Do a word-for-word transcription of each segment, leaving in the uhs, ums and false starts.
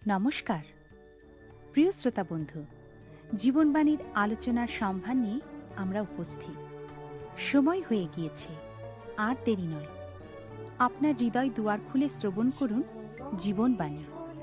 নমস্কার প্রিয় শ্রোতা বন্ধু, জীবনবাণীর আলোচনার সম্ভার নিয়ে আমরা উপস্থিত। সময় হয়ে গিয়েছে, আর দেরি নয়। আপনার হৃদয় দুয়ার খুলে শ্রবণ করুন জীবনবাণী।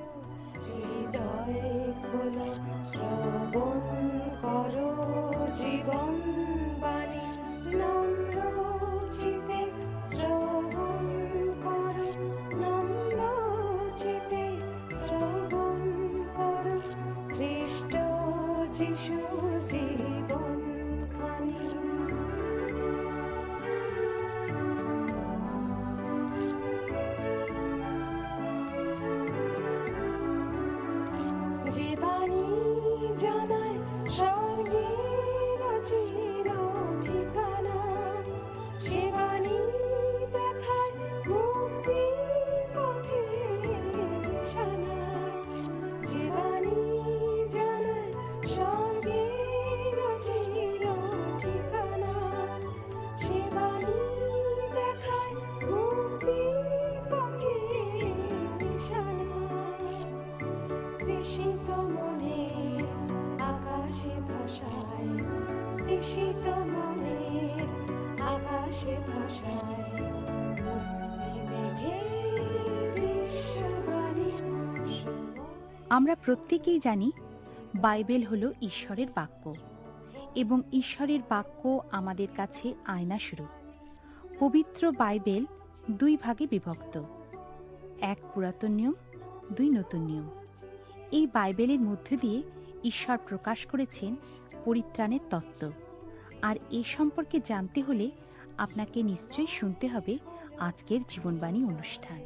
আমরা প্রত্যেকেই জানি বাইবেল হলো ঈশ্বরের বাক্য এবং ঈশ্বরের বাক্য আমাদের কাছে আয়না স্বরূপ। পবিত্র বাইবেল দুই ভাগে বিভক্ত, এক পুরাতন নিয়ম, দুই নতুন নিয়ম। এই বাইবেলের মধ্য দিয়ে ঈশ্বর প্রকাশ করেছেন পরিত্রাণের তত্ত্ব। আর এ সম্পর্কে জানতে হলে আপনাকে নিশ্চয়ই শুনতে হবে আজকের জীবনবাণী অনুষ্ঠান।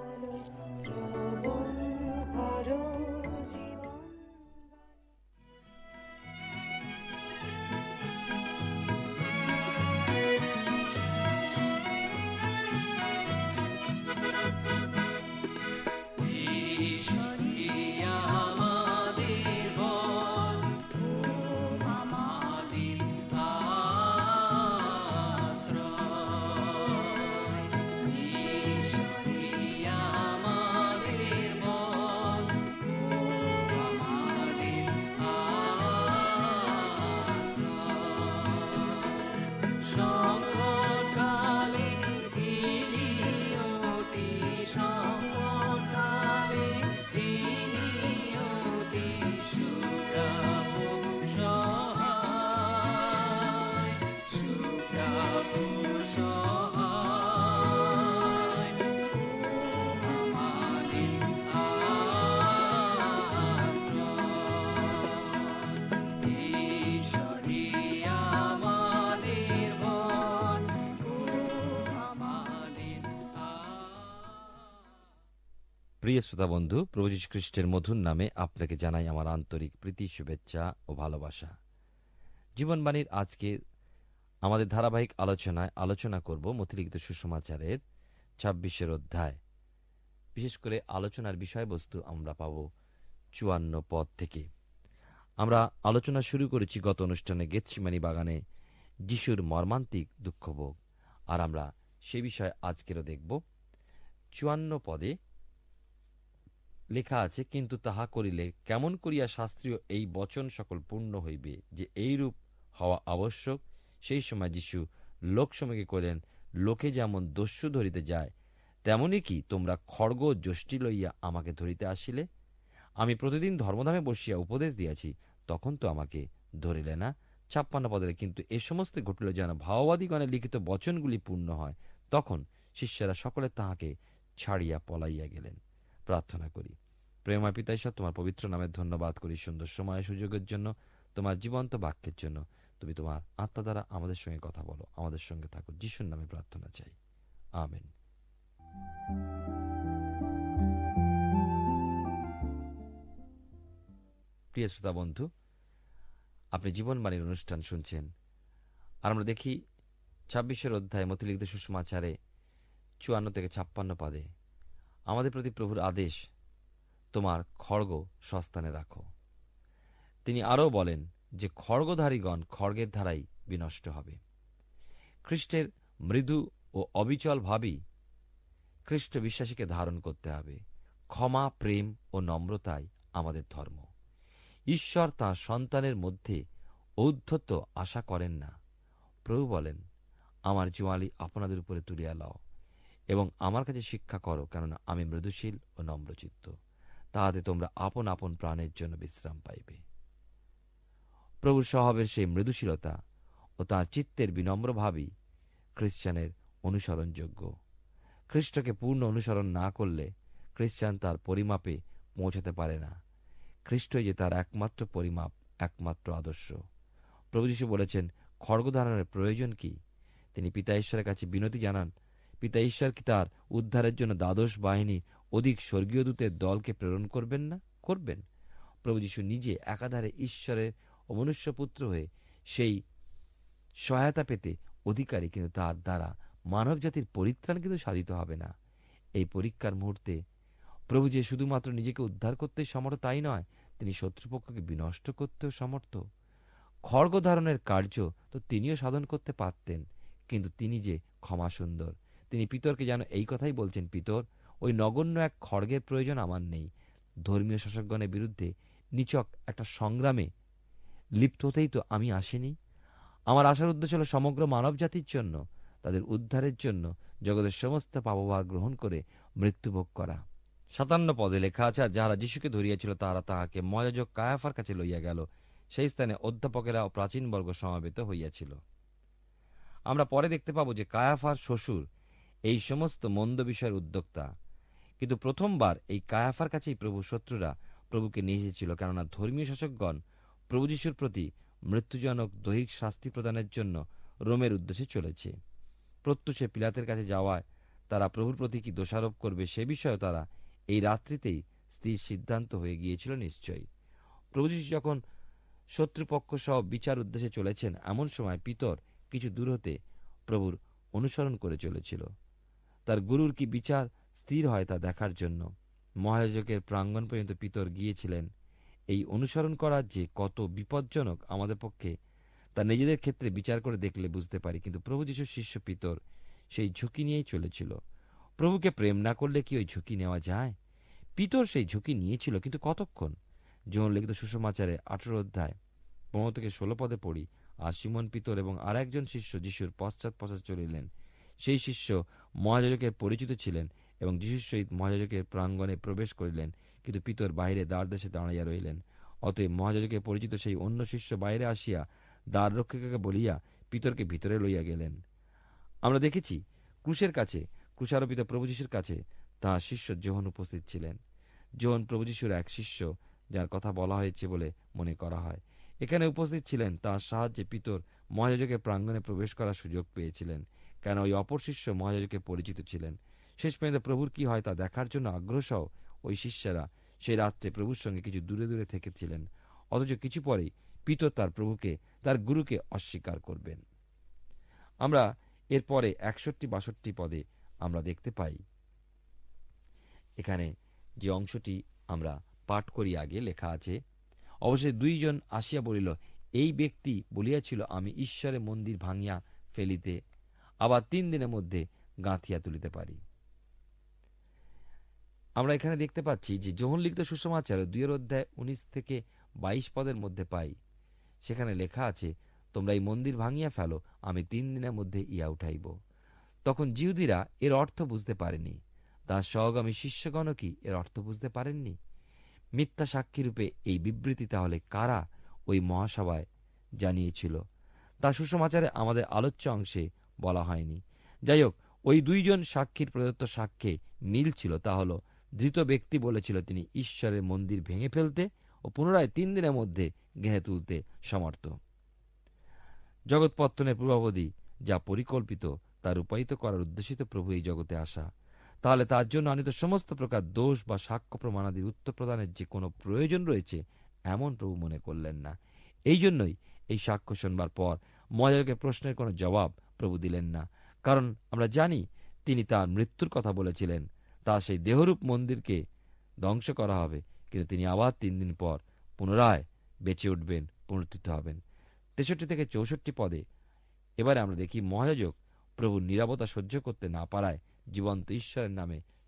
প্রিয় শ্রোতা বন্ধু, প্রভু যীশু খ্রিস্টের মধুর নামে আপনাকে জানাই আমার আন্তরিক প্রীতি, শুভেচ্ছা ও ভালোবাসা। জীবনবাণীর আজকে আমাদের ধারাবাহিক আলোচনায় আলোচনা করব মথিলিখিত সুসমাচারের ছাব্বিশের অধ্যায়। বিশেষ করে আলোচনার বিষয়বস্তু আমরা পাব চুয়ান্ন পদ থেকে। আমরা আলোচনা শুরু করেছি গত অনুষ্ঠানে গেতসিমানি বাগানে যিশুর মর্মান্তিক দুঃখভোগ, আর আমরা সে বিষয়ে আজকেরও দেখব। চুয়ান্ন পদে লেখা আছে, কিন্তু তাহা করিলে কেমন করিয়া শাস্ত্রীয় এই বচন সকল পূর্ণ হইবে যে এইরূপ হওয়া আবশ্যক। সেই সময় যীশু লোকসমূহকে কইলেন, লোকে যেমন দস্যু ধরিতে যায়, তেমনি কি তোমরা খড়গ যষ্টি লইয়া আমাকে ধরিতে আসিলে? আমি প্রতিদিন ধর্মধামে বসিয়া উপদেশ দিয়াছি, তখন তো আমাকে ধরিলে না। ছাপ্পান্ন পদের, কিন্তু এ সমস্ত ঘটিল যেন ভাওবাদীগণের লিখিত বচনগুলি পূর্ণ হয়। তখন শিষ্যরা সকলে তাহাকে ছাড়িয়া পলাইয়া গেলেন। প্রার্থনা করি। প্রেমা পিতা ঈশ্বর, তোমার পবিত্র নামে ধন্যবাদ করি সুন্দর সময় সুযোগের জন্য, তোমার জীবন্ত বাক্যের জন্য। তুমি তোমার আত্মা দ্বারা আমাদের সঙ্গে কথা বলো, আমাদের সঙ্গে থাকো। যিশুর নামে প্রার্থনা চাই, আমেন। প্রিয় শ্রোতা বন্ধু, আপনি জীবনবাণীর অনুষ্ঠান শুনছেন, আর আমরা দেখি ছাব্বিশের অধ্যায় মথিলিখিত সুসমাচারে চুয়ান্ন থেকে ছাপ্পান্ন পদে আমাদের প্রতি প্রভুর আদেশ, তোমার খড়গ সস্তানে রাখো। তিনি আরও বলেন যে খড়গধারীগণ খড়গের ধারাই বিনষ্ট হবে। খ্রিস্টের মৃদু ও অবিচল ভাবই খ্রিস্ট বিশ্বাসীকে ধারণ করতে হবে। ক্ষমা, প্রেম ও নম্রতাই আমাদের ধর্ম। ঈশ্বর তাঁর সন্তানের মধ্যে ঔদ্ধত্য আশা করেন না। প্রভু বলেন, আমার জোয়ালি আপনাদের উপরে তুলিয়া লও এবং আমার কাছে শিক্ষা করো, কেননা আমি মৃদুশীল ও নম্রচিত্ত, তাহাতে তোমরা আপন আপন প্রাণের জন্য বিশ্রাম পাইবে। প্রভুর স্বভাবের সেই মৃদুশীলতা ও তাঁর চিত্তের বিনম্রভাবই খ্রিস্টানের অনুসরণযোগ্য। খ্রিস্টকে পূর্ণ অনুসরণ না করলে খ্রিস্টান তার পরিমাপে পৌঁছাতে পারে না। খ্রিস্টই যে তার একমাত্র পরিমাপ, একমাত্র আদর্শ। প্রভু যীশু বলেছেন, খড়গধারণের প্রয়োজন কি? তিনি পিতা ঈশ্বরের কাছে বিনতি জানান। পিতা ঈশ্বর কি তার উদ্ধারের জন্য দ্বাদশ বাহিনী, অধিক স্বর্গীয় দূতের দলকে প্রেরণ করবেন না? করবেন। প্রভু যীশু নিজে একাধারে ঈশ্বরের ও মনুষ্যপুত্র হয়ে সেই সহায়তা পেতে অধিকারী, কিন্তু তার দ্বারা মানব জাতির পরিত্রাণ কিন্তু সাধিত হবে না। এই পরীক্ষার মুহূর্তে প্রভু যে শুধুমাত্র নিজেকে উদ্ধার করতে সমর্থ তাই নয়, তিনি শত্রুপক্ষকে বিনষ্ট করতেও সমর্থ। খড়গ ধারণের কার্য তো তিনিও সাধন করতে পারতেন, কিন্তু তিনি যে ক্ষমা সুন্দর। তিনি পিতরকে যেন এই কথাই বলছেন, পিতর, ওই নগণ্য এক খড়গের প্রয়োজন আমার নেই। ধর্মীয় শাসকগণের বিরুদ্ধে নিচক একটা সংগ্রামে লিপ্ত হতেই তো আমি আসিনি। আমার আসার উদ্দেশ্য হল সমগ্র মানব জাতির জন্য, তাদের উদ্ধারের জন্য জগতের সমস্ত পাপভার গ্রহণ করে মৃত্যুভোগ করা। সাতান্ন পদে লেখা আছে, আর যাহারা যিশুকে ধরিয়াছিল তাহারা তাহাকে মহাযাজক কায়াফার কাছে লইয়া গেল। সেই স্থানে অধ্যাপকেরা ও প্রাচীনবর্গ সমাবেত হইয়াছিল। আমরা পরে দেখতে পাব যে কায়াফার শ্বশুর এই সমস্ত মন্দ বিষয়ের উদ্যোক্তা। কিন্তু প্রথমবার এই কায়াফার কাছেই প্রভু শত্রুরা প্রভুকে নিয়ে এসেছিল, কেননা ধর্মীয় শাসকগণ প্রভু যীশুর প্রতি মৃত্যুজনক দৈহিক শাস্তি প্রদানের জন্য রোমের উদ্দেশ্যে চলেছে। প্রত্যুষে পিলাতের কাছে যাওয়ায় তারা প্রভুর প্রতি কি দোষারোপ করবে সে বিষয়ে তারা এই রাত্রিতেই স্থির সিদ্ধান্ত হয়ে গিয়েছিল নিশ্চয়ই। প্রভু যীশু যখন শত্রুপক্ষ সহ বিচার উদ্দেশ্যে চলেছেন, এমন সময় পিতর কিছু দূর হতে প্রভুর অনুসরণ করে চলেছিল, তার গুরুর কি বিচার স্থির হয় তা দেখার জন্য। মহাযাজকের প্রাঙ্গণ পর্যন্ত পিতর গিয়েছিলেন। এই অনুসরণ করা যে কত বিপজ্জনক আমাদের পক্ষে তা নিজেদের ক্ষেত্রে বিচার করে দেখলে বুঝতে পারি। কিন্তু প্রভু যীশুর শিষ্য পিতর সেই ঝুঁকি নিয়েই চলেছিল। প্রভুকে প্রেম না করলে কি ওই ঝুঁকি নেওয়া যায়? পিতর সেই ঝুঁকি নিয়েছিল, কিন্তু কতক্ষণ? যোহন লিখিত সুসমাচারে আঠারো অধ্যায় পনেরো থেকে ষোলো পদে পড়ি, আর সিমন পিতর এবং আর একজন শিষ্য যিশুর পশ্চাৎ পশ্চাৎ চলিলেন। সেই শিষ্য মহাযাজকের পরিচিত ছিলেন এবং যিশুর সহিত মহাযাজকের প্রাঙ্গণে প্রবেশ করিলেন, কিন্তু পিতর বাহিরে দ্বার দেশে দাঁড়াইয়া রইলেন। অতএব মহাযাজকের পরিচিত সেই অন্য শিষ্য বাইরে আসিয়া দ্বার রক্ষিকাকে বলিয়া পিতরকে ভিতরে লইয়া গেলেন। আমরা দেখেছি ক্রুশের কাছে, ক্রুশারোপিত প্রভু যীশুর কাছে তাঁর শিষ্য যোহন উপস্থিত ছিলেন। যোহন প্রভু যীশুর এক শিষ্য, যার কথা বলা হয়েছে বলে মনে করা হয়। এখানে উপস্থিত ছিলেন, তাঁর সাহায্যে পিতর মহাযাজকের প্রাঙ্গণে প্রবেশ করার সুযোগ পেয়েছিলেন, কেন ওই অপর শিষ্য মহাযাজকের পরিচিত ছিলেন। শেষ পর্যন্ত প্রভুর কি হয় তা দেখার জন্য আগ্রহসহ ওই শিষ্যরা সেই রাত্রে প্রভুর সঙ্গে কিছু দূরে দূরে থেকেছিলেন। অথচ কিছু পরেই পিতর তার প্রভুকে, তার গুরুকে অস্বীকার করবেন। আমরা এরপরে একষট্টি বাষট্টি পদে আমরা দেখতে পাই, এখানে যে অংশটি আমরা পাঠ করি আগে লেখা আছে, অবশ্যই দুইজন আসিয়া বলিল, এই ব্যক্তি বলিয়াছিল, আমি ঈশ্বরের মন্দির ভাঙিয়া ফেলিতে আবার তিন দিনের মধ্যে গাঁথিয়া তুলিতে পারি। আমরা এখানে দেখতে পাচ্ছি যে যোহন লিখিত সুসমাচার দুইয়ের অধ্যায় উনিশ থেকে বাইশ পদের মধ্যে পাই, সেখানে লেখা আছে, তোমরা এই মন্দির ভাঙিয়া ফেলো, আমি তিন দিনের মধ্যে ইয়া উঠাইব। তখন জিহুদীরা এর অর্থ বুঝতে পারেনি, তার সহগামী শিষ্যগণও কি এর অর্থ বুঝতে পারেননি? মিথ্যা সাক্ষী রূপে এই বিবৃতি তাহলে কারা ওই মহাসভায় জানিয়েছিল তা সুসমাচারে আমাদের আলোচ্য অংশে বলা হয়নি। যাই হোক, ওই দুইজন সাক্ষীর প্রদত্ত সাক্ষ্যে মিল ছিল। তা হল, ধৃত ব্যক্তি বলেছিল তিনি ঈশ্বরের মন্দির ভেঙে ফেলতে ও পুনরায় তিন দিনের মধ্যে গেঁথে তুলতে সমর্থ। জগৎপত্তনের পূর্বাবধি যা পরিকল্পিত তা রূপায়িত করার উদ্দেশিত প্রভু এই জগতে আসা, তাহলে তার জন্য আনিত সমস্ত প্রকার দোষ বা সাক্ষ্য প্রমাণাদির উত্তর প্রদানের যে কোনো প্রয়োজন রয়েছে এমন প্রভু মনে করলেন না। এই জন্যই এই সাক্ষ্য শোনবার পর মহাযাজকের প্রশ্নের কোনো জবাব প্রভু দিলেন না, কারণ আমরা জানি তিনি তার মৃত্যুর কথা বলেছিলেন, তা সেই দেহরূপ মন্দিরকে ধ্বংস করা হবে, কিন্তু তিনি আবার তিন দিন পর পুনরায় বেঁচে উঠবেন, পুনরুত্থিত হবেন। তেষট্টি থেকে চৌষট্টি পদে এবারে আমরা দেখি মহাযাজক প্রভুর নীরবতা সহ্য করতে না পারায় জীবন্ত ঈশ্বরের নামে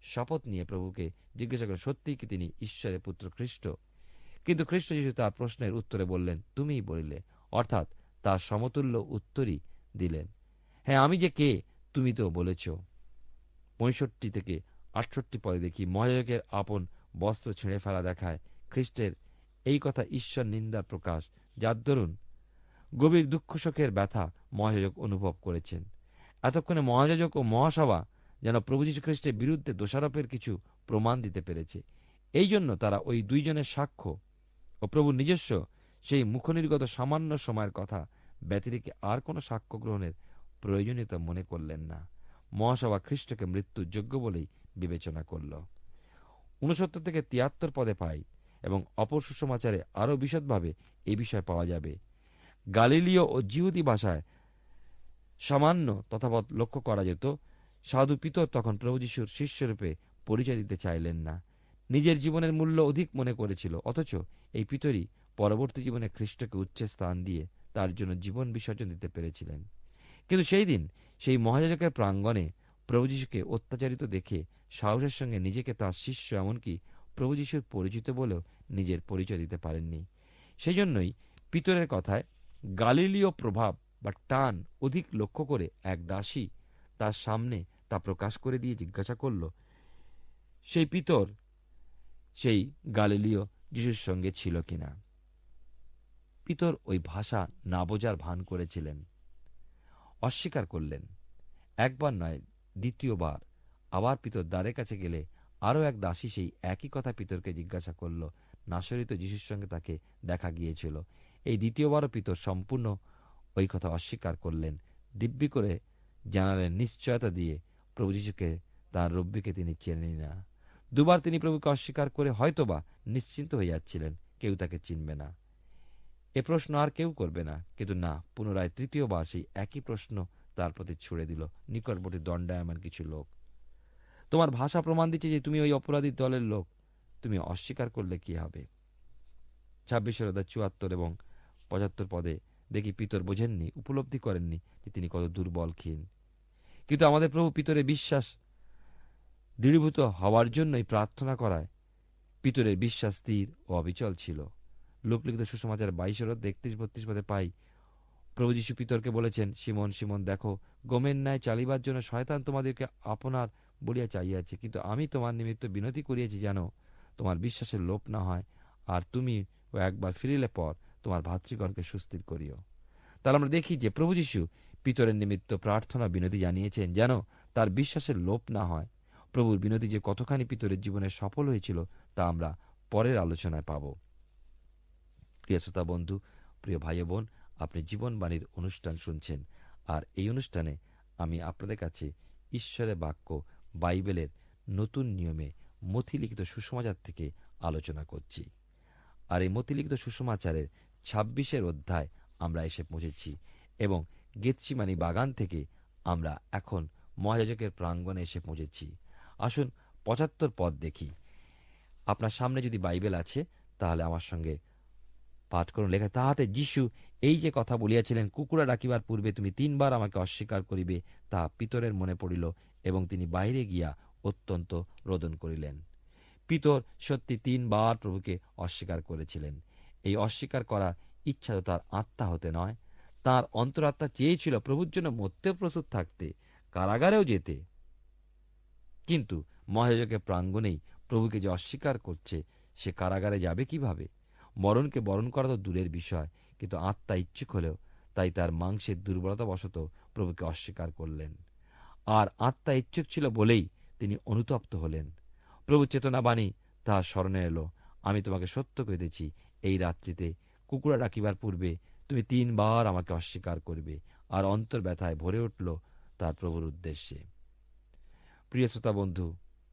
শপথ নিয়ে প্রভুকে জিজ্ঞাসা করেন, সত্যিই কি তিনি ঈশ্বরের পুত্র খ্রিস্ট? কিন্তু খ্রিস্ট যিশু তার প্রশ্নের উত্তরে বললেন, তুমিই বলিলে, অর্থাৎ তার সমতুল্য উত্তরই দিলেন, হ্যাঁ, আমি যে কে তুমি তো বলেছ। পঁয়ষট্টি থেকে আটষট্টি পদে দেখি, মহায়াজকের আপন বস্ত্র ছিঁড়ে ফেলা দেখায় খ্রিস্টের এই কথা ঈশ্বর নিন্দার প্রকাশ, যার দরুন গভীর দুঃখ শোকের ব্যথা মহায়াজক অনুভব করেছেন। এতক্ষণে মহাযাজক ও মহাসভা যেন প্রভু যীশু খ্রিস্টের বিরুদ্ধে দোষারোপের কিছু প্রমাণ দিতে পেরেছে। এই জন্য তারা ওই দুইজনের সাক্ষ্য ও প্রভুর নিজস্ব সেই মুখনির্গত সামান্য সময়ের কথা ব্যতিরেকে আর কোনো সাক্ষ্য গ্রহণের প্রয়োজনীয়তা মনে করলেন না। মহাসভা খ্রিস্টকে মৃত্যুর যোগ্য বলেই বিবেচনা করল। ঊনসত্তর থেকে তিয়াত্তর পদে পাই এবং অপর সুসমাচারে আরও বিশদভাবে এই বিষয় পাওয়া যাবে। গালিলীয় ও জিহুদি ভাষায় সামান্য তথাপৎ লক্ষ্য করা যেত। সাধু পিতর তখন প্রভু যীশুর শিষ্যরূপে পরিচয় দিতে চাইলেন না, নিজের জীবনের মূল্য অধিক মনে করেছিল। অথচ এই পিতরই পরবর্তী জীবনে খ্রিস্টকে উচ্চে স্থান দিয়ে তার জন্য জীবন বিসর্জন দিতে পেরেছিলেন। কিন্তু সেই দিন সেই মহাযাজকের প্রাঙ্গণে প্রভু যীশুকে অত্যাচারিত দেখে সাহসের সঙ্গে নিজেকে তার শিষ্য, এমনকি প্রভু যীশুর পরিচিত বলেও নিজের পরিচয় দিতে পারেননি। সেই জন্যই পিতরের কথায় গালিলীয় প্রভাব বা টান অধিক লক্ষ্য করে এক দাসী তার সামনে তা প্রকাশ করে দিয়ে জিজ্ঞাসা করল, সেই পিতর সেই গালিলীয় যিশুর সঙ্গে ছিল কিনা। পিতর ওই ভাষা না বোঝার ভান করেছিলেন, অস্বীকার করলেন। একবার নয়, দ্বিতীয়বার আবার পিতর দ্বারের কাছে গেলে আরও এক দাসী সেই একই কথা পিতরকে জিজ্ঞাসা করল। নাসরিত যিশুর সঙ্গে তাকে দেখা গিয়েছিল। এই দ্বিতীয়বারও পিতর সম্পূর্ণ ওই কথা অস্বীকার করলেন। দিব্যি করে জানালেন, নিশ্চয়তা দিয়ে প্রভু যীশুকে, তাঁর রব্বিকে তিনি চেনেন না। দুবার তিনি প্রভুকে অস্বীকার করে হয়তোবা নিশ্চিন্ত হয়ে যাচ্ছিলেন কেউ তাকে চিনবে না, এ প্রশ্ন আর কেউ করবে না। কিন্তু না, পুনরায় তৃতীয়বার সেই একই প্রশ্ন তার প্রতি ছুড়ে দিল নিকটবর্তী দণ্ডায়মান কিছু লোক। তোমার ভাষা প্রমাণ দিচ্ছে যে তুমি ওই অপরাধীর দলের লোক, তুমি অস্বীকার করলে কি হবে? ছাব্বিশের অধ্যায় চুয়াত্তর এবং পঁচাত্তর পদে দেখি পিতর বোঝেননি, উপলব্ধি করেননি যে তিনি কত দুর্বল, ক্ষীণ। কিন্তু আমাদের প্রভু পিতরের বিশ্বাস দৃঢ়ীভূত হওয়ার জন্যই প্রার্থনা করায় পিতরের বিশ্বাস স্থির ও অবিচল ছিল। লোকলিখিত সুসমাচার বাইশের অধ্যায় একত্রিশ বত্রিশ পদে পাই, প্রভু যীশু পিতরকে বলেছেন, সিমন সিমন, দেখো, গমের ন্যায় চালিবার জন্য শয়তান তোমাদেরকে আপনার বলিয়া চাইয়াছে, কিন্তু আমি তোমার নিমিত্ত বিনতি করিয়াছি যেন তোমার বিশ্বাসের লোপ না হয়, আর তুমি ও একবার ফিরিলে পর তোমার ভাতৃগণকে সুস্থির করিও। তাহলে আমরা দেখি যে প্রভু যীশু পিতরের নিমিত্ত প্রার্থনা বিনতি জানিয়েছেন যেন তার বিশ্বাসের লোপ না হয়। প্রভুর বিনতি যে কতখানি পিতরের জীবনে সফল হয়েছিল তা আমরা পরের আলোচনায় পাব। প্রিয় শ্রোতা বন্ধু, প্রিয় ভাই বোন, আপনি জীবনবাণীর অনুষ্ঠান শুনছেন, আর এই অনুষ্ঠানে আমি আপনাদের কাছে ঈশ্বরের বাক্য বাইবেলের নতুন নিয়মে মথিলিখিত সুসমাচার থেকে আলোচনা করছি। আর এই মথিলিখিত সুসমাচারের ছাব্বিশের অধ্যায় আমরা এসে পৌঁছেছি এবং গেতসিমানি বাগান থেকে আমরা এখন মহাযাজকের প্রাঙ্গণে এসে পৌঁছেছি। আসুন পঁচাত্তর পদ দেখি। আপনার সামনে যদি বাইবেল আছে তাহলে আমার সঙ্গে পাঠ করুন। লেখা, তাহাতে যীশু এই যে কথা বলিয়াছিলেন, কুকুরা ডাকিবার পূর্বে তুমি তিনবার আমাকে অস্বীকার করিবে, তাহা পিতরের মনে পড়িল এবং তিনি বাইরে গিয়া অত্যন্ত রোদন করিলেন। পিতর সত্যি তিনবার প্রভুকে অস্বীকার করেছিলেন। এই অস্বীকার করার ইচ্ছা তো তার আত্মা হতে নয়, তার অন্তরাত্মা চেয়েছিল প্রভুর জন্য মরতেও প্রস্তুত থাকতে, কারাগারেও যেতে। কিন্তু মহাযাজকের প্রাঙ্গণেই প্রভুকে যে অস্বীকার করছে, সে কারাগারে যাবে কিভাবে? মরণকে বরণ করা তো দূরের বিষয়, কিন্তু আত্মা ইচ্ছুক হলেও তাই তার মাংসের দুর্বলতা বশত প্রভুকে অস্বীকার করলেন। আর আত্মা ইচ্ছুক ছিল বলেই তিনি অনুতপ্ত হলেন। প্রভু চেতনাবাণী তাহার স্মরণে এলো, আমি তোমাকে সত্য কহিতেছি, এই রাত্রিতে কুকুরা ডাকিবার পূর্বে তুমি তিনবার আমাকে অস্বীকার করবে। আর অন্তর ব্যথায় ভরে উঠল তার প্রভুর উদ্দেশ্যে। প্রিয় শ্রোতা বন্ধু,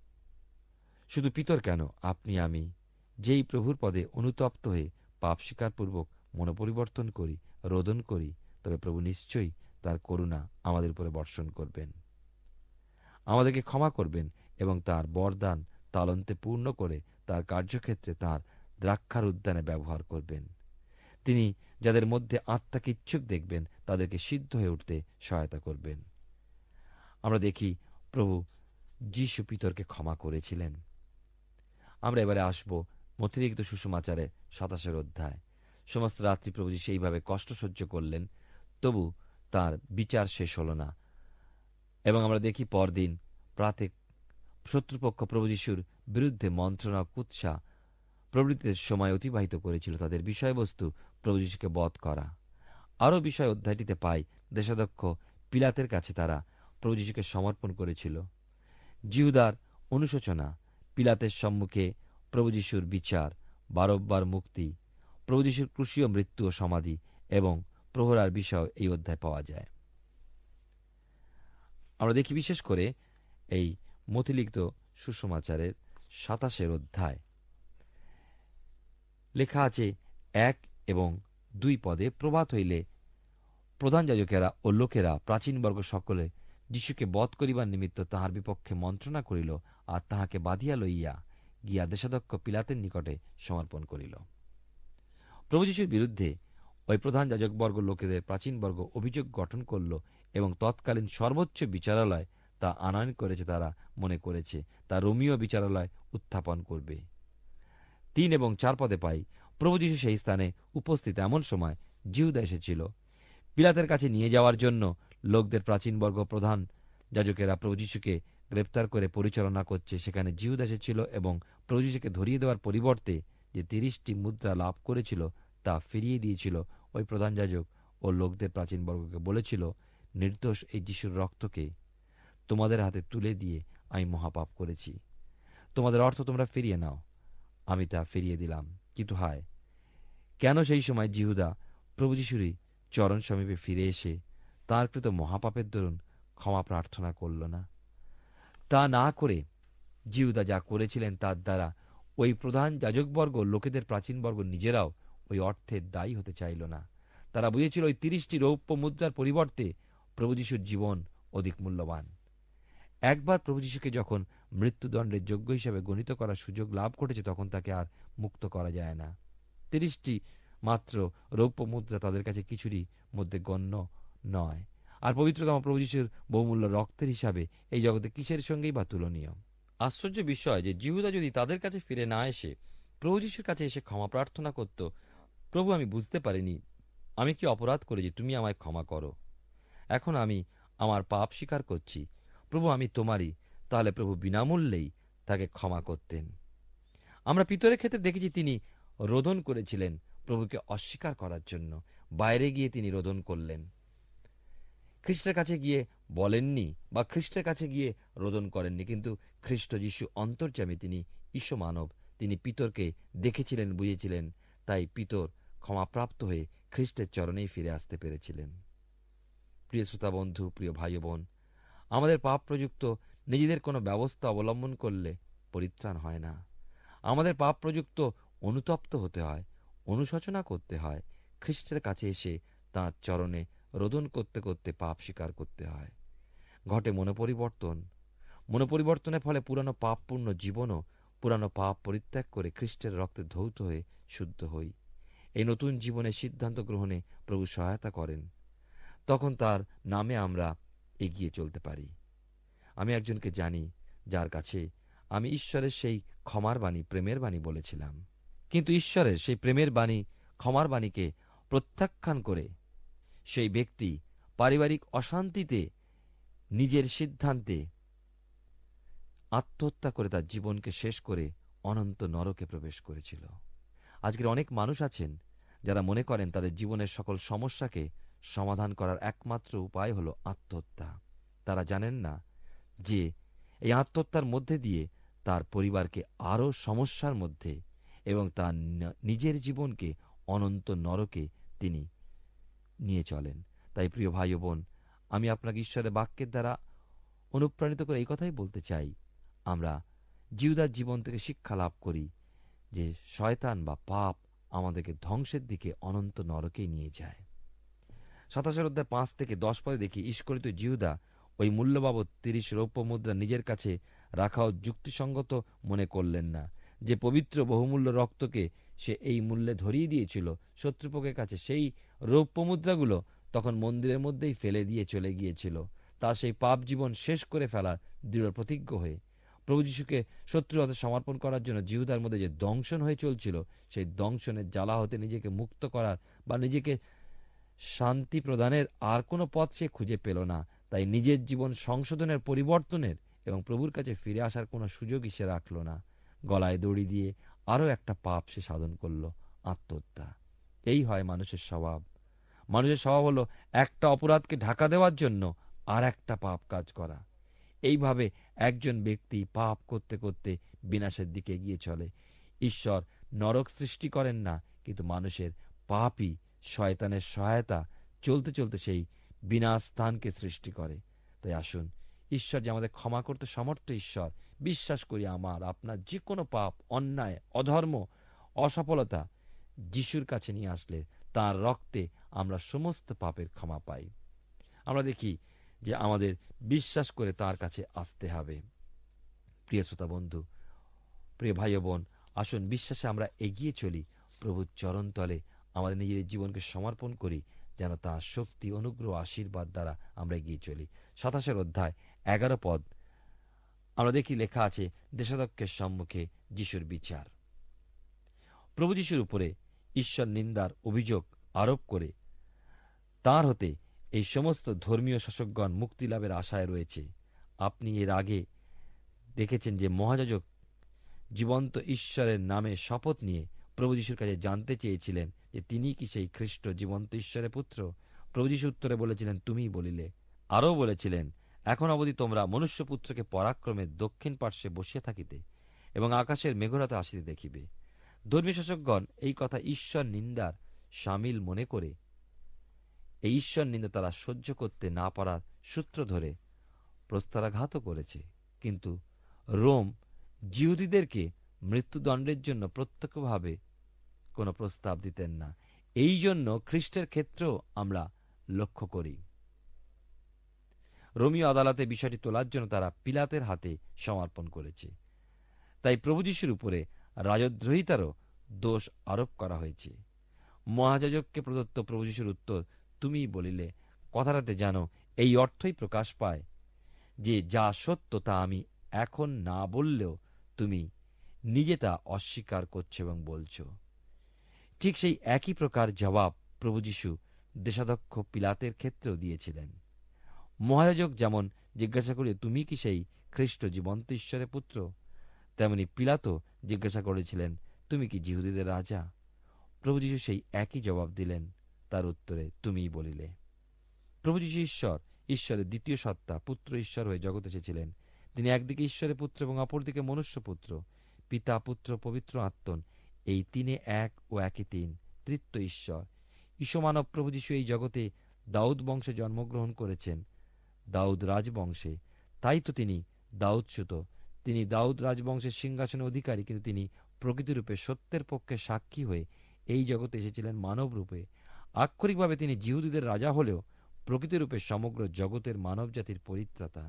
শুধু পিতর কেন, আপনি আমি যেই প্রভুর পদে অনুতপ্ত হয়ে পাপ স্বীকারপূর্বক মনোপরিবর্তন করি, রোদন করি, তবে প্রভু নিশ্চয়ই তার করুণা আমাদের উপরে বর্ষণ করবেন, আমাদেরকে ক্ষমা করবেন এবং তার বরদান তালন্তে পূর্ণ করে তার কার্যক্ষেত্রে তার দ্রাক্ষার উদ্যানে ব্যবহার করবেন। তিনি যাদের মধ্যে আত্মাকে ইচ্ছুক দেখবেন তাদেরকে সিদ্ধ হয়ে উঠতে সহায়তা করবেন। আমরা দেখি প্রভু যিশু পিতরকে ক্ষমা করেছিলেন। আমরা এবারে আসব মথিলিখিত সুসমাচারে সাতাশের অধ্যায়। সমস্ত রাত্রি প্রভু যীশু এইভাবে কষ্ট সহ্য করলেন, তবু তার বিচার শেষ হল না। এবং আমরা দেখি পরদিন প্রাতে শত্রুপক্ষ প্রভু যীশুর বিরুদ্ধে মন্ত্রণা, কুৎসা প্রভৃতির সময় অতিবাহিত করেছিল। তাদের বিষয়বস্তু প্রভু যীশুকে বধ করা। আরও বিষয় অধ্যায়টিতে পাই, দেশাধ্যক্ষ পিলাতের কাছে তারা প্রভু যীশুকে সমর্পণ করেছিল। জিহুদার অনুশোচনা, পিলাতের সম্মুখে প্রভু যীশুর বিচার, বারব্বার মুক্তি, প্রভু যীশুর ক্রুশীয় মৃত্যু ও সমাধি এবং প্রহরার বিষয় এই অধ্যায় পাওয়া যায়। আমরা দেখি বিশেষ করে এই মথিলিখিত সুসমাচারের সাতাশের অধ্যায় লেখা আছে এক এবং দুই পদে, প্রভাত হইলে প্রধান যাজকেরা ও লোকেরা প্রাচীনবর্গ সকলে যীশুকে বধ করিবার নিমিত্ত তাহার বিপক্ষে মন্ত্রণা করিল, আর তাহাকে বাঁধিয়া লইয়া গিয়া দেশাধ্যক্ষ পিলাতের নিকটে সমর্পণ করিল। প্রভু যীশুর বিরুদ্ধে ওই প্রধান যাজকবর্গ লোকেদের প্রাচীনবর্গ অভিযোগ গঠন করল এবং তৎকালীন সর্বোচ্চ বিচারালয় তা আনয়ন করেছে। তারা মনে করেছে তা রোমীয় বিচারালয় উত্থাপন করবে। তিন এবং চার পদে পাই, প্রভু যীশু সেই স্থানে উপস্থিত এমন সময় জিহুদা এসেছিল পিলাতের কাছে নিয়ে যাওয়ার জন্য। লোকদের প্রাচীনবর্গ প্রধান যাজকেরা প্রভু যীশুকে গ্রেপ্তার করে পরিচালনা করছে। সেখানে জিহুদা এসেছিল এবং প্রভু যীশুকে ধরিয়ে দেওয়ার পরিবর্তে যে তিরিশটি মুদ্রা লাভ করেছিল তা ফিরিয়ে দিয়েছিল। ওই প্রধান যাজক ও লোকদের প্রাচীনবর্গকে বলেছিল, নির্দোষ এই যিশুর রক্তকে তোমাদের হাতে তুলে দিয়ে আমি মহাপাপ করেছি। তোমাদের অর্থ তোমরা ফিরিয়ে নাও। আমি তা ফিরিয়ে দিলাম। কিন্তু হায়, কেন সেই সময় জিহুদা প্রভু যীশুরই চরণ সমীপে ফিরে এসে তাঁর কৃত মহাপাপের দরুন ক্ষমা প্রার্থনা করল না? তা না করে জিহুদা যা করেছিলেন তার দ্বারা ওই প্রধান যাজকবর্গ লোকেদের প্রাচীনবর্গ নিজেরাও ওই অর্থের দায়ী হতে চাইল না। তারা বুঝেছিল ওই তিরিশটি রৌপ্য মুদ্রার পরিবর্তে প্রভু যীশুর জীবন অধিক মূল্যবান। একবার প্রভু যীশুকে যখন মৃত্যুদণ্ডের যোগ্য হিসাবে গণিত করার সুযোগ লাভ ঘটেছে, তখন তাকে আর মুক্ত করা যায় না। তিরিশটি মাত্র রৌপ্য মুদ্রা তাদের কাছে কিছুরই মধ্যে গণ্য নয়। আর পবিত্রতম প্রভু যীশুর বহুমূল্য রক্তের হিসাবে এই জগতে কিসের সঙ্গেই বা তুলনীয়? আশ্চর্য বিষয় যে জিহুদা যদি তাদের কাছে ফিরে না এসে প্রভু যীশুর কাছে এসে ক্ষমা প্রার্থনা করত, প্রভু, আমি বুঝতে পারিনি, আমি কি অপরাধ করেছি, তুমি আমায় ক্ষমা করো। এখন আমি আমার পাপ স্বীকার করছি, প্রভু আমি তোমারই, তাহলে প্রভু বিনামূল্যেই তাকে ক্ষমা করতেন। আমরা পিতরের ক্ষেত্রে দেখেছি তিনি রোদন করেছিলেন প্রভুকে অস্বীকার করার জন্য। বাইরে গিয়ে তিনি রোদন করলেন, খ্রিস্টের কাছে গিয়ে বলেননি বা খ্রিস্টের কাছে গিয়ে রোদন করেননি। কিন্তু খ্রিস্ট যিশু অন্তর্যামী, তিনি ঈশ মানব, তিনি পিতরকে দেখেছিলেন, বুঝেছিলেন। তাই পিতর ক্ষমাপ্রাপ্ত হয়ে খ্রিস্টের চরণেই ফিরে আসতে পেরেছিলেন। প্রিয় শ্রোতা বন্ধু, প্রিয় ভাই বোন, আমাদের পাপ প্রযুক্ত নিজেদের কোনো ব্যবস্থা অবলম্বন করলে পরিত্রাণ হয় না। আমাদের পাপ প্রযুক্ত অনুতপ্ত হতে হয়, অনুশোচনা করতে হয়, খ্রিস্টের কাছে এসে তাঁর চরণে রোদন করতে করতে পাপ স্বীকার করতে হয়। ঘটে মনো পরিবর্তন। মনো পরিবর্তনের ফলে পুরানো পাপপূর্ণ জীবনও, পুরানো পাপ পরিত্যাগ করে খ্রিস্টের রক্তে ধৌত হয়ে শুদ্ধ হই। এই নতুন জীবনের সিদ্ধান্ত গ্রহণে প্রভু সহায়তা করেন। তখন তার নামে আমরা এগিয়ে চলতে পারি। আমি একজনকে জানি যার কাছে আমি ঈশ্বরের সেই ক্ষমার বাণী, প্রেমের বাণী বলেছিলাম। কিন্তু ঈশ্বরের সেই প্রেমের বাণী, ক্ষমার বাণীকে প্রত্যাখ্যান করে সেই ব্যক্তি পারিবারিক অশান্তিতে নিজের সিদ্ধান্তে আত্মহত্যা করে তার জীবনকে শেষ করে অনন্ত নরকে প্রবেশ করেছিল। আজকের অনেক মানুষ আছেন যারা মনে করেন তাদের জীবনের সকল সমস্যাকে সমাধান করার একমাত্র উপায় হল আত্মহত্যা। তারা জানেন না যে এই আত্মহত্যার মধ্যে দিয়ে তার পরিবারকে আরও সমস্যার মধ্যে এবং তার নিজের জীবনকে অনন্ত নরকে তিনি নিয়ে চলেন। তাই প্রিয় ভাই ও বোন, আমি আপনাকে ঈশ্বরের বাক্যের দ্বারা অনুপ্রাণিত করে এই কথাই বলতে চাই, আমরা জিহুদার জীবন থেকে শিক্ষা লাভ করি যে শয়তান বা পাপ আমাদেরকে ধ্বংসের দিকে অনন্ত নরকেই নিয়ে যায়। সাতাশের অধ্যায় পাঁচ থেকে দশ পদে দেখি, ইস্করিত জিহুদা ওই মূল্যবাবদ তিরিশ রৌপ্য মুদ্রা নিজের কাছে রাখাও যুক্তিসঙ্গত মনে করলেন না। যে পবিত্র বহুমূল্য রক্তকে সে এই মূল্যে ধরিয়ে দিয়েছিল শত্রুপক্ষের কাছে, সেই রৌপ্য মুদ্রাগুলো তখন মন্দিরের মধ্যেই ফেলে দিয়ে চলে গিয়েছিল। তার সেই পাপ জীবন শেষ করে ফেলার দৃঢ় প্রতিজ্ঞ হয়ে প্রভু যীশুকে শত্রুর হাতে সমর্পণ করার জন্য জিহুদার মধ্যে যে দংশন হয়ে চলছিল, সেই দংশনের জ্বালা হতে নিজেকে মুক্ত করার বা নিজেকে শান্তি প্রদানের আর কোনো পথ সে খুঁজে পেল না। তাই নিজের জীবন সংশোধনের, পরিবর্তনের এবং প্রভুর কাছে ফিরে আসার কোনো সুযোগই সে রাখল না। গলায় দড়ি দিয়ে আরও একটা পাপ সে সাধন করল, আত্মহত্যা। এই হয় মানুষের স্বভাব। মানুষের স্বভাব হলো একটা অপরাধকে ঢাকা দেওয়ার জন্য আর একটা পাপ কাজ করা। এইভাবে একজন ব্যক্তি পাপ করতে করতে বিনাশের দিকে এগিয়ে চলে। ঈশ্বর নরক সৃষ্টি করেন না, কিন্তু মানুষের পাপই শয়তানের সহায়তা চলতে চলতে সেই বিনাশ স্থানকে সৃষ্টি করে। তাই আসুন, ঈশ্বর যে আমাদের ক্ষমা করতে সমর্থ ঈশ্বর, বিশ্বাস করি আমার আপনার যে কোনো পাপ, অন্যায়, অধর্ম, অসফলতা যিশুর কাছে নিয়ে আসলে তার রক্তে আমরা সমস্ত পাপের ক্ষমা পাই। আমরা দেখি যে আমাদের বিশ্বাস করে তার কাছে আসতে হবে। প্রিয় শ্রোতা বন্ধু, প্রিয় ভাই ও বোন, আসুন বিশ্বাসে আমরা এগিয়ে চলি, প্রভুর চরণতলে আমাদের নিজেদের জীবনকে সমর্পণ করি, যেন তাঁর শক্তি, অনুগ্রহ, আশীর্বাদ দ্বারা আমরা এগিয়ে চলি। সাতাশের অধ্যায় এগারো পদ আমরা দেখি লেখা আছে, দেশাধ্যক্ষের সম্মুখে যিশুর বিচার। প্রভু যিশুর উপরে ঈশ্বর নিন্দার অভিযোগ আরোপ করে তাঁর হতে এই সমস্ত ধর্মীয় শাসকগণ মুক্তি লাভের আশায় রয়েছে। আপনি এর আগে দেখেছেন যে মহাযাজক জীবন্ত ঈশ্বরের নামে শপথ নিয়ে প্রভু যিশুর কাছে জানতে চেয়েছিলেন যে তিনি কি সেই খ্রিস্ট, জীবন্ত ঈশ্বরের পুত্র। প্রভু যিশু উত্তরে বলেছিলেন, তুমিই বলিলে। আরও বলেছিলেন, এখন অবধি তোমরা মনুষ্যপুত্রকে পরাক্রমে দক্ষিণ পার্শ্বে বসিয়া থাকিতে এবং আকাশের মেঘরাতে আসিতে দেখিবে। ধর্মীয় শাসকগণ এই কথা ঈশ্বর নিন্দার সামিল মনে করে এই ঈশ্বর নিন্দা তারা সহ্য করতে না পারার সূত্র ধরে প্রস্তারাঘাতও করেছে। কিন্তু রোম জিহুদীদেরকে মৃত্যুদণ্ডের জন্য প্রত্যক্ষভাবে কোনো প্রস্তাব দিতেন না। এই জন্য খ্রিস্টের ক্ষেত্রেও আমরা লক্ষ্য করি, রোমীয় আদালতে বিষয়টি তোলার জন্য তারা পিলাতের হাতে সমর্পণ করেছে। তাই প্রভু যিশুর উপরে রাজদ্রোহিতারও দোষ আরোপ করা হয়েছে। মহাযাজককে প্রদত্ত প্রভু যিশুর উত্তর, তুমিই বলিলে, কথাটাতে যেন এই অর্থই প্রকাশ পায় যে যা সত্য তা আমি এখন না বললেও তুমি নিজে তা অস্বীকার করছো এবং বলছো। ঠিক সেই একই প্রকার জবাব প্রভু যিশু দেশাধ্যক্ষ পিলাতের ক্ষেত্রেও দিয়েছিলেন। মহাযাজক যেমন জিজ্ঞাসা করিল, তুমি কি সেই খ্রিস্ট, জীবন্ত ঈশ্বরের পুত্র, তেমনি পিলাতও জিজ্ঞাসা করেছিলেন, তুমি কি জিহুদীদের রাজা? প্রভু যিশু সেই একই জবাব দিলেন, তার উত্তরে, তুমিই বলিলে। প্রভু যিশু ঈশ্বর, ঈশ্বরের দ্বিতীয় সত্তা, পুত্র ঈশ্বর হয়ে জগতে এসেছিলেন। তিনি একদিকে ঈশ্বরের পুত্র এবং অপরদিকে মনুষ্য পুত্র। পিতা, পুত্র, পবিত্র আত্মন, এই তিনে এক ও একই তিন, তৃতীয় ঈশ্বর। ঈশমানব প্রভু যিশু এই জগতে দাউদ বংশে জন্মগ্রহণ করেছেন, দাউদ রাজবংশে। তাই তো তিনি দাউদসুত। তিনি দাউদ রাজবংশের সিংহাসনের অধিকারী, কিন্তু তিনি প্রকৃতিরূপে সত্যের পক্ষে সাক্ষী হয়ে এই জগতে এসেছিলেন মানব রূপে। আক্ষরিকভাবে তিনি জিহুদীদের রাজা হলেও প্রকৃতিরূপে সমগ্র জগতের মানব জাতির পরিত্রাতা।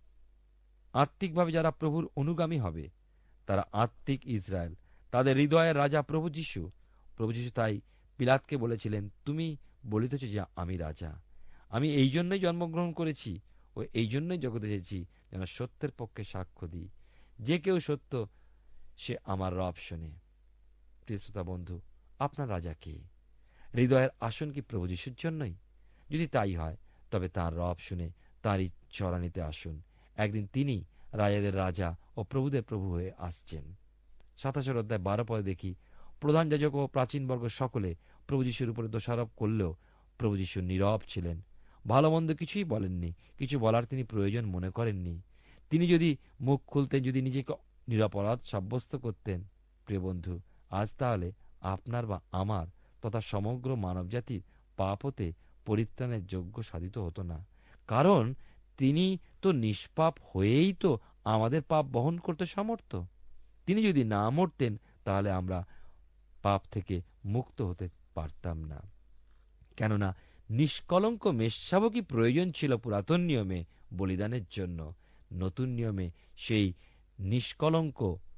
আত্মিকভাবে যারা প্রভুর অনুগামী হবে তারা আত্মিক ইসরায়েল, তাদের হৃদয়ের রাজা প্রভু যিশু। প্রভু যিশু তাই পিলাতকে বলেছিলেন, তুমি বলিতেছ যে আমি রাজা। আমি এই জন্যই জন্মগ্রহণ করেছি ও এই জন্যই জগতে এসেছি, যেন সত্যের পক্ষে সাক্ষ্য দিই। যে কেউ সত্য, সে আমার রব শোনে। প্রিয় শ্রোতা বন্ধু, আপনার রাজা কে? হৃদয়ের আসন কি প্রভু যিশুর জন্যই? যদি তাই হয়, তবে তাঁর রব শুনে তাঁরই চরণিতে আসুন। একদিন তিনি রাজাদের রাজা ও প্রভুদের প্রভু হয়ে আসছেন। সাতাশের অধ্যায় বারো পদে দেখি, প্রধান যাজক ও প্রাচীনবর্গ সকলে প্রভু যিশুর উপরে দোষারোপ করলেও প্রভু যিশু নীরব ছিলেন। ভালো মন্দ কিছুই বলেননি, কিছু বলার তিনি প্রয়োজন মনে করেননি। তিনি যদি মুখ খুলতেন, যদি নিজেকে নিরপরাধ সাব্যস্ত করতেন, প্রিয় বন্ধু, আজ তাহলে আপনার বা আমার তথা সমগ্র মানবজাতির পাপ হতে পরিত্রাণের যোগ্য সাধিত হতো না। কারণ তিনি তো নিষ্পাপ হয়েই তো আমাদের পাপ বহন করতে সমর্থ। তিনি যদি না মরতেন, তাহলে আমরা পাপ থেকে মুক্ত হতে পারতাম না। কেননা নিষ্কলঙ্ক মেষশাবকই প্রয়োজন ছিল পুরাতন নিয়মে বলিদানের জন্য। নতুন নিয়মে সেই নিষ্কলঙ্ক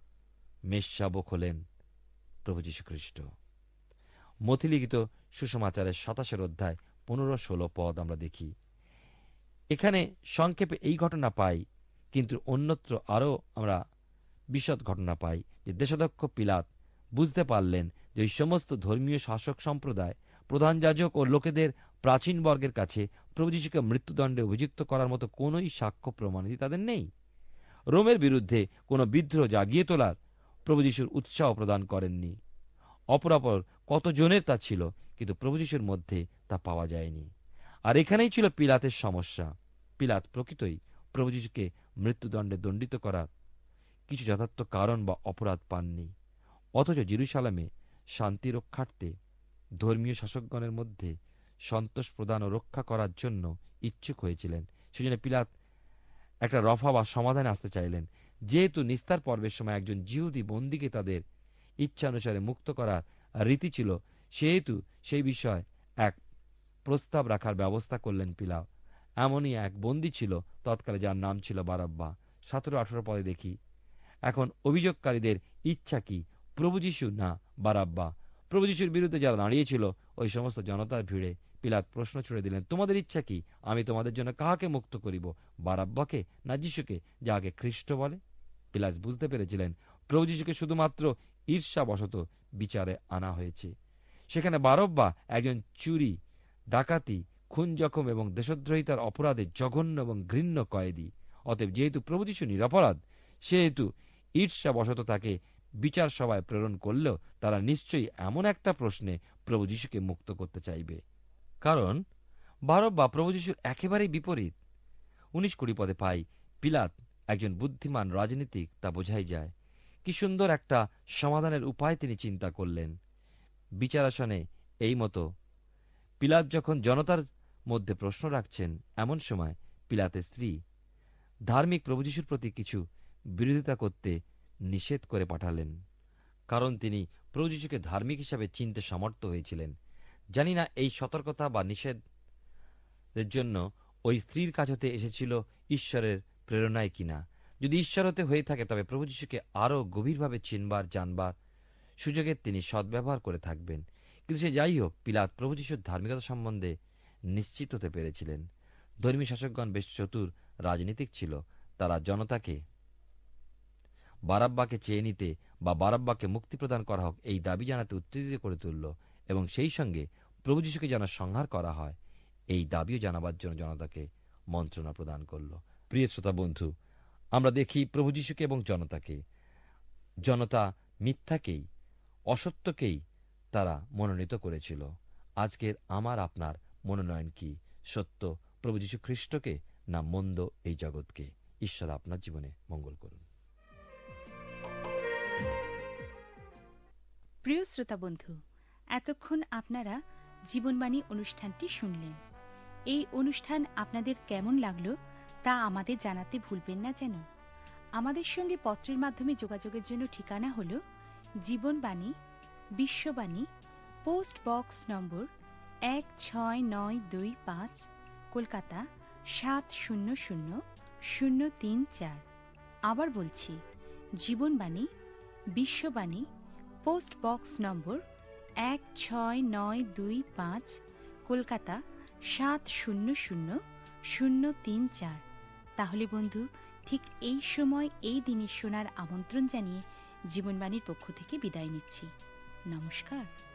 মেষশাবক হলেন প্রভু যীশু খ্রিস্ট। মথি লিখিত সুসমাচারের সাতাশের অধ্যায় পনেরো ষোলো পদ আমরা দেখি, এখানে সংক্ষেপে এই ঘটনা পাই, কিন্তু অন্যত্র আরও আমরা বিশদ ঘটনা পাই যে দেশাধ্যক্ষ পিলাত বুঝতে পারলেন যে এই সমস্ত ধর্মীয় শাসক সম্প্রদায়, প্রধান যাজক ও লোকেদের প্রাচীন বর্গের কাছে প্রভু যীশুকে মৃত্যুদণ্ডে অভিযুক্ত করার মতো কোনোই সাক্ষ্য প্রমাণিত তাদের নেই। রোমের বিরুদ্ধে কোনো বিদ্রোহ জাগিয়ে তোলার প্রভু যীশুর উৎসাহ প্রদান করেননি। অপরাপর কতজনের তা ছিল, কিন্তু প্রভু যীশুর মধ্যে তা পাওয়া যায়নি। আর এখানেই ছিল পিলাতের সমস্যা। পিলাত প্রকৃতই প্রভু যীশুকে মৃত্যুদণ্ডে দণ্ডিত করার কিছু যথার্থ কারণ বা অপরাধ পাননি, অথচ জেরুসালেমে শান্তি রক্ষার্থে ধর্মীয় শাসকগণের মধ্যে সন্তোষ প্রদান ও রক্ষা করার জন্য ইচ্ছুক হয়েছিলেন। সেজন্য পিলাত একটা রফা বা সমাধানে আসতে চাইলেন। যেহেতু নিস্তার পর্বের সময় একজন জিহুদি বন্দীকে তাদের ইচ্ছা অনুসারে মুক্ত করার রীতি ছিল, সেহেতু সেই বিষয় এক প্রস্তাব রাখার ব্যবস্থা করলেন পিলাত। এমনই এক বন্দী ছিল তৎকালে, যার নাম ছিল বারাব্বা। সতেরো আঠারো পদে দেখি, এখন অভিযোগকারীদের ইচ্ছা কি, প্রভু যীশু না বারাব্বা? প্রভু যীশুর বিরুদ্ধে যারা দাঁড়িয়েছিল ওই সমস্ত জনতার ভিড়ে পিলাত প্রশ্ন ছুড়ে দিলেন, তোমাদের ইচ্ছা কি? আমি তোমাদের জন্য কাহাকে মুক্ত করিব, বারাব্বাকে না যীশুকে, যাকে খ্রিস্ট বলে? পিলাত বুঝতে পেরেছিলেন প্রভু যীশুকে শুধুমাত্র ঈর্ষাবশত বিচারে আনা হয়েছে। সেখানে বারব্বা একজন চুরি, ডাকাতি, খুন জখম এবং দেশদ্রোহিতার অপরাধে জঘন্য এবং ঘৃণ্য কয়েদি। অতএব যেহেতু প্রভু যীশু নিরপরাধ, সেহেতু ঈর্ষাবশত তাকে বিচার সভায় প্রেরণ করলেও তারা নিশ্চয়ই এমন একটা প্রশ্নে প্রভু যীশুকে মুক্ত করতে চাইবে, কারণ বারব্বা প্রভু যীশুর একেবারেই বিপরীত। উনিশ কুড়ি পদে পাই, পিলাত একজন বুদ্ধিমান রাজনীতিক, তা বোঝাই যায়। কি সুন্দর একটা সমাধানের উপায় তিনি চিন্তা করলেন। বিচারাসনে এই মতো পিলাত যখন জনতার মধ্যে প্রশ্ন রাখছেন, এমন সময় পিলাতের স্ত্রী ধার্মিক প্রভু যীশুর প্রতি কিছু বিরোধিতা করতে নিষেধ করে পাঠালেন, কারণ তিনি প্রভু যীশুকে ধার্মিক হিসাবে চিনতে সমর্থ হয়েছিলেন। জানি না এই সতর্কতা বা নিষেধের জন্য ওই স্ত্রীর কাছ হতে এসেছিল ঈশ্বরের প্রেরণায় কিনা। যদি ঈশ্বর হতে হয়ে থাকে, তবে প্রভু যীশুকে আরও গভীরভাবে চিনবার জানবার সুযোগের তিনি সদ্ব্যবহার করে থাকবেন। কিন্তু সে যাই হোক, পিলাত প্রভু যীশুর ধার্মিকতা সম্বন্ধে নিশ্চিত হতে পেরেছিলেন। ধর্মী শাসকগণ বেশ চতুর রাজনীতিক ছিল। তারা জনতাকে বারাব্বাকে চেয়ে নিতে বা বারাব্বাকে মুক্তি প্রদান করা হোক এই দাবি জানাতে উত্তেজিত করে তুলল, এবং সেই সঙ্গে প্রভু যীশুকে যেন সংহার করা হয় এই দাবিও জানাবার জন্য জনতাকে মন্ত্রণা প্রদান করল। প্রিয় শ্রোতা বন্ধু, আমরা দেখি প্রভু যীশুকে এবং জনতাকে, জনতা মিথ্যাকেই, অসত্যকেই তারা মনোনীত করেছিল। আজকের আমার আপনার মনোনয়ন কি? সত্য প্রভু যীশু খ্রিস্টকে না মন্দ এই জগৎকে? ঈশ্বর আপনার জীবনে মঙ্গল করুন। প্রিয় শ্রোতা বন্ধু, এতক্ষণ আপনারা জীবনবাণী অনুষ্ঠানটি শুনলেন। এই অনুষ্ঠান আপনাদের কেমন লাগলো তা আমাদের জানাতে ভুলবেন না যেন। আমাদের সঙ্গে পত্রের মাধ্যমে যোগাযোগের জন্য ঠিকানা হল জীবনবাণী, বিশ্ববাণী, পোস্ট বক্স নম্বর এক ছয় নয় দুই পাঁচ, কলকাতা সাত শূন্য শূন্য শূন্য তিন চার। আবার বলছি, জীবনবাণী, বিশ্ববাণী, পোস্ট বক্স নম্বর এক ছয় নয় দুই পাঁচ, কলকাতা সাত শূন্য শূন্য শূন্য তিন চার। তাহলে বন্ধু, ঠিক এই সময় এই দিনের শোনার আমন্ত্রণ জানিয়ে জীবনবাণীর পক্ষ থেকে বিদায় নিচ্ছি। নমস্কার।